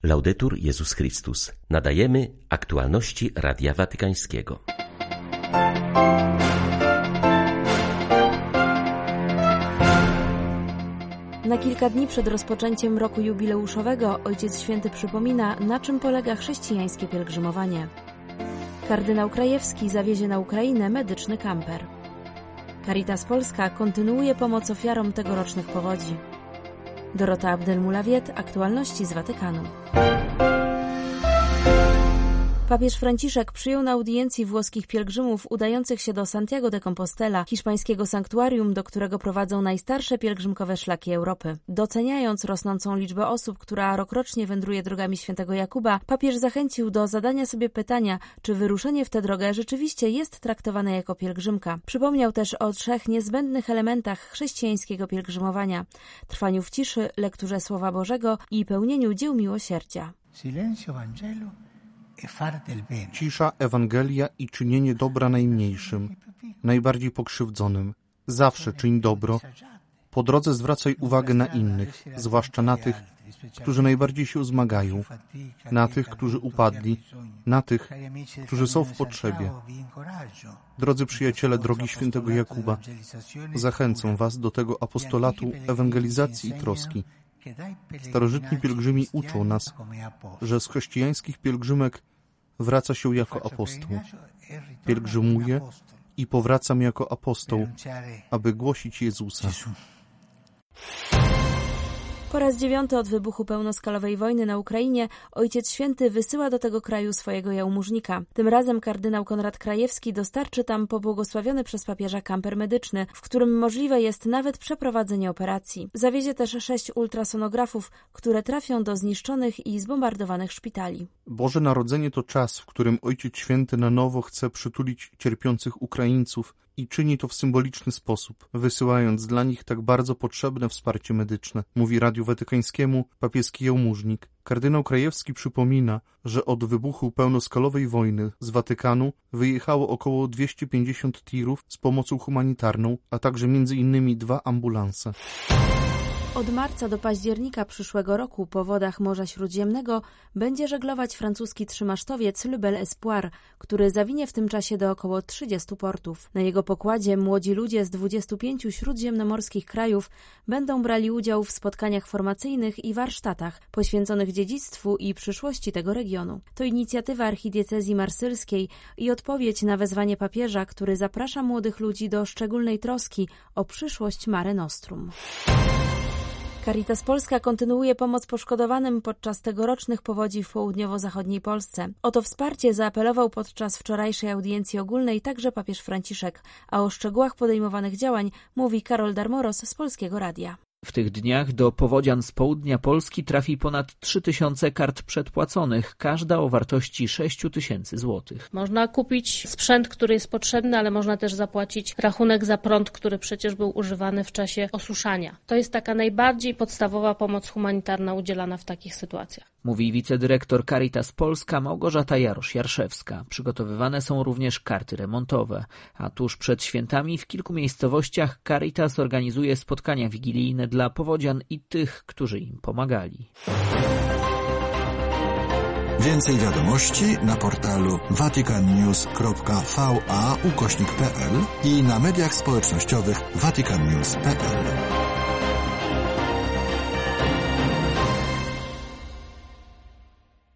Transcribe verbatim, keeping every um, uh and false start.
Laudetur Jezus Chrystus. Nadajemy aktualności Radia Watykańskiego. Na kilka dni przed rozpoczęciem roku jubileuszowego Ojciec Święty przypomina, na czym polega chrześcijańskie pielgrzymowanie. Kardynał Krajewski zawiezie na Ukrainę medyczny kamper. Caritas Polska kontynuuje pomoc ofiarom tegorocznych powodzi. Dorota Abdelmulawiet, aktualności z Watykanu. Papież Franciszek przyjął na audiencji włoskich pielgrzymów udających się do Santiago de Compostela, hiszpańskiego sanktuarium, do którego prowadzą najstarsze pielgrzymkowe szlaki Europy. Doceniając rosnącą liczbę osób, która rokrocznie wędruje drogami świętego Jakuba, papież zachęcił do zadania sobie pytania, czy wyruszenie w tę drogę rzeczywiście jest traktowane jako pielgrzymka. Przypomniał też o trzech niezbędnych elementach chrześcijańskiego pielgrzymowania: trwaniu w ciszy, lekturze Słowa Bożego i pełnieniu dzieł miłosierdzia. Silenzio Vangelo. Cisza, Ewangelia i czynienie dobra najmniejszym, najbardziej pokrzywdzonym. Zawsze czyń dobro. Po drodze zwracaj uwagę na innych, zwłaszcza na tych, którzy najbardziej się zmagają, na tych, którzy upadli, na tych, którzy są w potrzebie. Drodzy przyjaciele drogi świętego Jakuba, zachęcam was do tego apostolatu ewangelizacji i troski. Starożytni pielgrzymi uczą nas, że z chrześcijańskich pielgrzymek wraca się jako apostoł. Pielgrzymuję i powracam jako apostoł, aby głosić Jezusa. Po raz dziewiąty od wybuchu pełnoskalowej wojny na Ukrainie Ojciec Święty wysyła do tego kraju swojego jałmużnika. Tym razem kardynał Konrad Krajewski dostarczy tam pobłogosławiony przez papieża kamper medyczny, w którym możliwe jest nawet przeprowadzenie operacji. Zawiezie też sześć ultrasonografów, które trafią do zniszczonych i zbombardowanych szpitali. Boże Narodzenie to czas, w którym Ojciec Święty na nowo chce przytulić cierpiących Ukraińców i czyni to w symboliczny sposób, wysyłając dla nich tak bardzo potrzebne wsparcie medyczne, mówi Radiu Watykańskiemu papieski jałmużnik. Kardynał Krajewski przypomina, że od wybuchu pełnoskalowej wojny z Watykanu wyjechało około dwieście pięćdziesiąt tirów z pomocą humanitarną, a także między innymi dwa ambulanse. Od marca do października przyszłego roku po wodach Morza Śródziemnego będzie żeglować francuski trzymasztowiec Le Bel Espoir, który zawinie w tym czasie do około trzydziestu portów. Na jego pokładzie młodzi ludzie z dwudziestu pięciu śródziemnomorskich krajów będą brali udział w spotkaniach formacyjnych i warsztatach poświęconych dziedzictwu i przyszłości tego regionu. To inicjatywa archidiecezji marsylskiej i odpowiedź na wezwanie papieża, który zaprasza młodych ludzi do szczególnej troski o przyszłość Mare Nostrum. Caritas Polska kontynuuje pomoc poszkodowanym podczas tegorocznych powodzi w południowo-zachodniej Polsce. O to wsparcie zaapelował podczas wczorajszej audiencji ogólnej także papież Franciszek, a o szczegółach podejmowanych działań mówi Karol Darmoros z Polskiego Radia. W tych dniach do powodzian z południa Polski trafi ponad trzy tysiące kart przedpłaconych, każda o wartości sześć tysięcy złotych. Można kupić sprzęt, który jest potrzebny, ale można też zapłacić rachunek za prąd, który przecież był używany w czasie osuszania. To jest taka najbardziej podstawowa pomoc humanitarna udzielana w takich sytuacjach. Mówi wicedyrektor Caritas Polska Małgorzata Jarosz-Jarszewska. Przygotowywane są również karty remontowe, a tuż przed świętami w kilku miejscowościach Caritas organizuje spotkania wigilijne dla powodzian i tych, którzy im pomagali. Więcej wiadomości na portalu vaticannews kropka v a ukośnik p l i na mediach społecznościowych vaticannews kropka p l.